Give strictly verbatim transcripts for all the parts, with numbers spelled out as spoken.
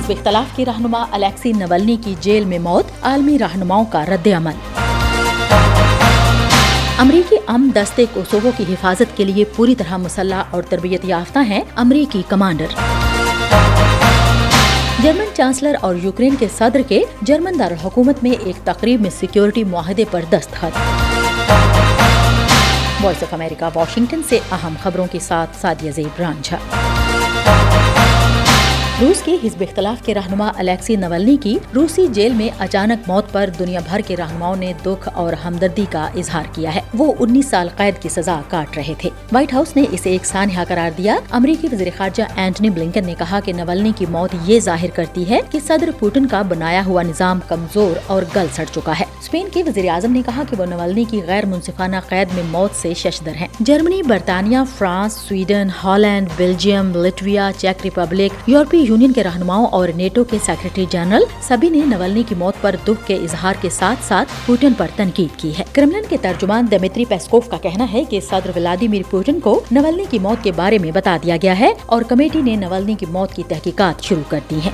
حزب اختلاف کے رہنما الیکسی نولنی کی جیل میں موت، عالمی رہنماؤں کا رد عمل۔ امریکی امن دستے کوسوو کی حفاظت کے لیے پوری طرح مسلح اور تربیت یافتہ ہیں امریکی کمانڈر۔ جرمن چانسلر اور یوکرین کے صدر کے جرمن دارالحکومت میں ایک تقریب میں سیکیورٹی معاہدے پر دستخط۔ وائس آف امریکہ واشنگٹن سے اہم خبروں کے ساتھ سعدیہ زیب رانجھا۔ روس کے حزب اختلاف کے رہنما الیکسی نولنی کی روسی جیل میں اچانک موت پر دنیا بھر کے رہنماؤں نے دکھ اور ہمدردی کا اظہار کیا ہے۔ وہ انیس سال قید کی سزا کاٹ رہے تھے۔ وائٹ ہاؤس نے اسے ایک سانحہ قرار دیا۔ امریکی وزیر خارجہ اینٹنی بلنکن نے کہا کہ نولنی کی موت یہ ظاہر کرتی ہے کہ صدر پوٹن کا بنایا ہوا نظام کمزور اور گل سڑ چکا ہے۔ اسپین کے وزیر اعظم نے کہا کہ وہ نولنی کی غیر منصفانہ قید میں موت سے ششدر ہیں۔ جرمنی، برطانیہ، France, Sweden, Holland, Belgium, Latvia, چیک ریپبلک، یورپی یونین کے رہنماؤں اور نیٹو کے سیکریٹری جنرل سبھی نے نولنی کی موت پر دکھ کے اظہار کے ساتھ ساتھ پوٹن پر تنقید کی ہے۔ کرملن کے ترجمان دمیتری پیسکوف کا کہنا ہے کہ صدر ولادیمیر پوٹن کو نولنی کی موت کے بارے میں بتا دیا گیا ہے اور کمیٹی نے نولنی کی موت کی تحقیقات شروع کر دی ہیں۔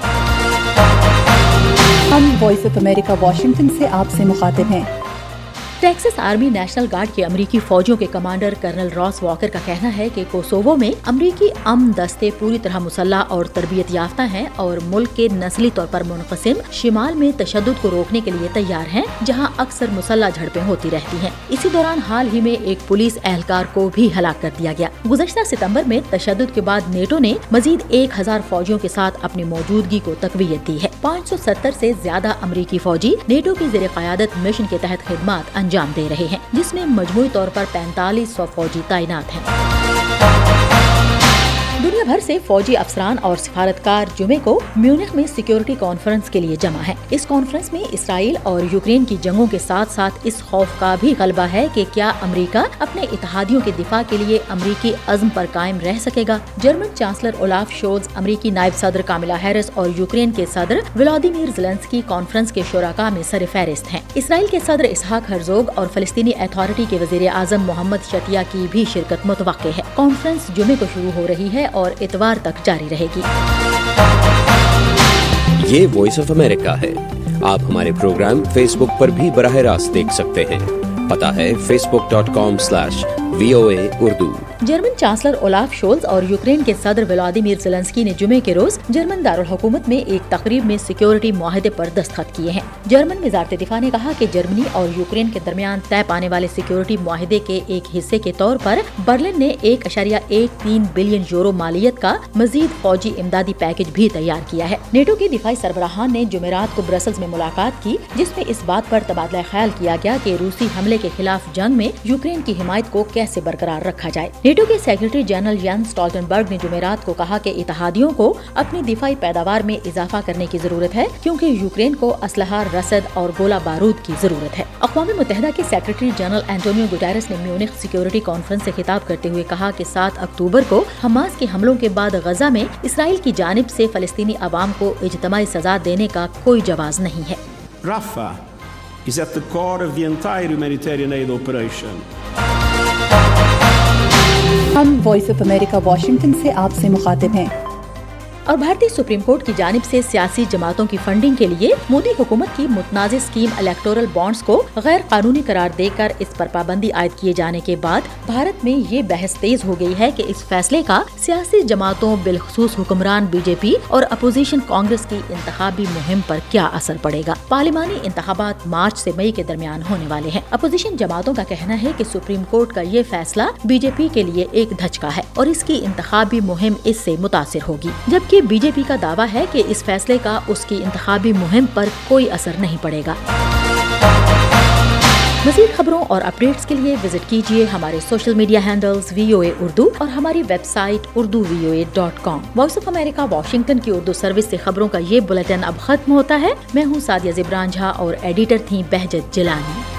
ہم وائس آف امریکہ واشنگٹن سے آپ سے مخاطب ہیں۔ ٹیکساس آرمی نیشنل گارڈ کے امریکی فوجیوں کے کمانڈر کرنل راس واکر کا کہنا ہے کہ کوسوو میں امریکی امن دستے پوری طرح مسلح اور تربیت یافتہ ہیں اور ملک کے نسلی طور پر منقسم شمال میں تشدد کو روکنے کے لیے تیار ہیں، جہاں اکثر مسلح جھڑپیں ہوتی رہتی ہیں۔ اسی دوران حال ہی میں ایک پولیس اہلکار کو بھی ہلاک کر دیا گیا۔ گزشتہ ستمبر میں تشدد کے بعد نیٹو نے مزید ایک ہزار فوجیوں کے ساتھ اپنی موجودگی کو تقویت دی ہے۔ پانچ سو ستر سے زیادہ امریکی فوجی نیٹو کی زیر قیادت مشن کے تحت خدمات انجام دے رہے ہیں، جس میں مجموعی طور پر پینتالیس سو فوجی تعینات ہیں۔ دنیا بھر سے فوجی افسران اور سفارتکار جمعے کو میونخ میں سیکیورٹی کانفرنس کے لیے جمع ہیں۔ اس کانفرنس میں اسرائیل اور یوکرین کی جنگوں کے ساتھ ساتھ اس خوف کا بھی غلبہ ہے کہ کیا امریکہ اپنے اتحادیوں کے دفاع کے لیے امریکی عزم پر قائم رہ سکے گا۔ جرمن چانسلر اولاف شولز، امریکی نائب صدر کاملا ہیرس اور یوکرین کے صدر ولادیمیر زیلنسکی کانفرنس کے شرکاء میں سر فہرست ہیں۔ اسرائیل کے صدر اسحاق ہرزوگ اور فلسطینی اتھارٹی کے وزیر اعظم محمد شتیا کی بھی شرکت متوقع ہے۔ کانفرنس جمعے کو شروع ہو رہی ہے اور اتوار تک جاری رہے گی۔ یہ وائس آف امریکہ ہے۔ آپ ہمارے پروگرام فیس بک پر بھی براہ راست دیکھ سکتے ہیں۔ پتہ ہے Facebook dot com slash V O A Urdu. German chancellor Olaf Scholz اور یوکرین کے صدر ولادیمیر زیلنسکی نے جمعے کے روز جرمن دارالحکومت میں ایک تقریب میں سیکیورٹی معاہدے پر دستخط کیے ہیں۔ جرمن وزارت دفاع نے کہا کہ جرمنی اور یوکرین کے درمیان طے پانے والے سیکیورٹی معاہدے کے ایک حصے کے طور پر برلن نے ایک اشاریہ ایک تین بلین یورو مالیت کا مزید فوجی امدادی پیکج بھی تیار کیا ہے۔ نیٹو کے دفاعی سربراہان نے جمعرات کو برسلز میں ملاقات کی، جس میں اس بات پر تبادلہ خیال کیا گیا کہ روسی حملے کے خلاف جنگ میں یوکرین کی حمایت کو کیسے برقرار رکھا جائے۔ نیٹو کے سیکریٹری جنرل ینس اسٹالٹنبرگ نے جمعرات کو کہا کہ اتحادیوں کو اپنی دفاعی پیداوار میں اضافہ کرنے کی ضرورت ہے، کیونکہ یوکرین کو اسلحہ، رسد اور گولہ بارود کی ضرورت ہے۔ اقوام متحدہ کے سیکریٹری جنرل اینٹونیو گوٹیرس نے میونخ سیکیورٹی کانفرنس سے خطاب کرتے ہوئے کہا کہ سات اکتوبر کو حماس کے حملوں کے بعد غزہ میں اسرائیل کی جانب سے فلسطینی عوام کو اجتماعی سزا دینے کا کوئی جواز نہیں ہے۔ Rafah is at the core of the entire humanitarian aid operation. ہم وائس آف امریکہ واشنگٹن سے آپ سے مخاطب ہیں۔ اور بھارتی سپریم کورٹ کی جانب سے سیاسی جماعتوں کی فنڈنگ کے لیے مودی حکومت کی متنازع اسکیم الیکٹورل بانڈز کو غیر قانونی قرار دے کر اس پر پابندی عائد کیے جانے کے بعد بھارت میں یہ بحث تیز ہو گئی ہے کہ اس فیصلے کا سیاسی جماعتوں بالخصوص حکمران بی جے پی اور اپوزیشن کانگریس کی انتخابی مہم پر کیا اثر پڑے گا۔ پارلیمانی انتخابات مارچ سے مئی کے درمیان ہونے والے ہیں۔ اپوزیشن جماعتوں کا کہنا ہے کہ سپریم کورٹ کا یہ فیصلہ بی جے پی کے لیے ایک دھچکا ہے اور اس کی انتخابی مہم اس سے متاثر ہوگی، جبکہ بی جے پی کا دعویٰ ہے کہ اس فیصلے کا اس کی انتخابی مہم پر کوئی اثر نہیں پڑے گا۔ مزید خبروں اور اپڈیٹس کے لیے وزٹ کیجیے ہمارے social media handles V O A Urdu اور ہماری website Urdu V O A dot com. Voice of America Washington کی اردو سروس سے خبروں کا یہ بلیٹن اب ختم ہوتا ہے۔ میں ہوں سعدیہ زیب رانجھا اور ایڈیٹر تھیں بہجت جیلانی۔